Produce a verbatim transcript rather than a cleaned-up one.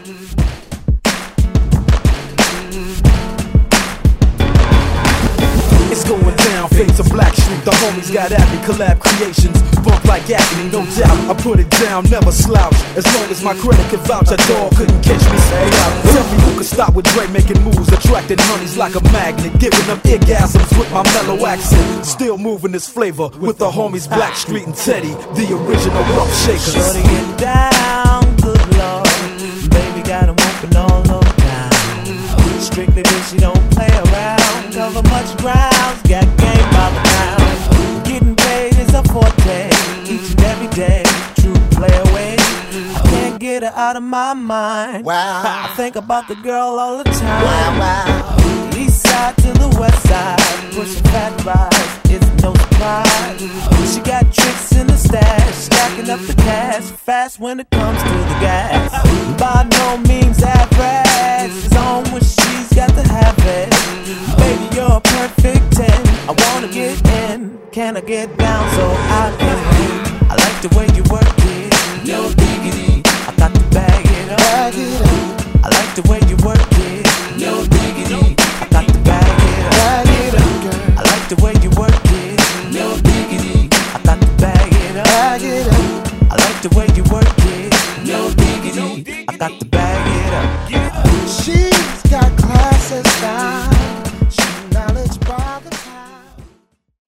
It's going down, fades of Black Street. The homies got at me, collab creations, bump like agony, no doubt. I put it down, never slouch. As long as my credit can vouch, a dog couldn't catch me. Say out. Tell me who could stop with Dre making moves, attracting honeys like a magnet, giving them orgasms with my mellow accent. Still moving this flavor with the homies Black Street and Teddy, the original rough shakers. Shorty get down, good lord, baby got 'em open all over town. Strictly bitch, she don't play around, cover much ground, got game by the pound. Getting paid is a forte, each and every day, true play away. I can't get her out of my mind. Wow. I think about the girl all the time. Wow, wow. East side to the west side, pushing fat rides, it's no surprise. She got tricks in the stash, stacking up the cash, fast when it comes to the gas. By no means average, it's on when she's got to have it. Baby, you're a perfect ten, I wanna get in, can I get down so I can win? I like the way you work it, no diggity, I got to bag it up. Bag it up. I like the way you work it, no diggity, I got to bag it up. Bag it up, girl. I like the way you work it, no diggity, I got to bag it up. Bag it up. I like the way you work it, no diggity, I got to bag it up. She's got class and style.